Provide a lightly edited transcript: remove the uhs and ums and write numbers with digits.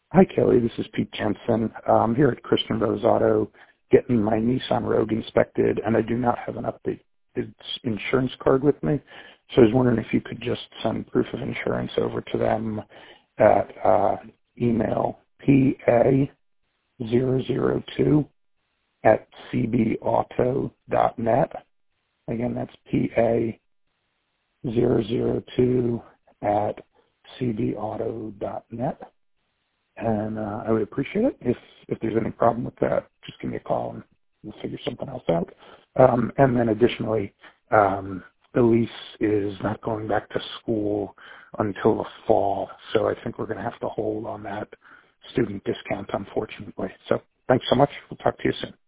Hi, Kelly. This is Pete Jensen. I'm here at Christian Rose Auto getting my Nissan Rogue inspected, and I do not have an updated insurance card with me. So I was wondering if you could just send proof of insurance over to them at email PA002 at cbauto.net. Again, that's PA002 at cbauto.net. And I would appreciate it if there's any problem with that. Just give me a call and we'll figure something else out. And then additionally, Elise is not going back to school until the fall, so I think we're going to have to hold on that student discount, unfortunately. So thanks so much. We'll talk to you soon.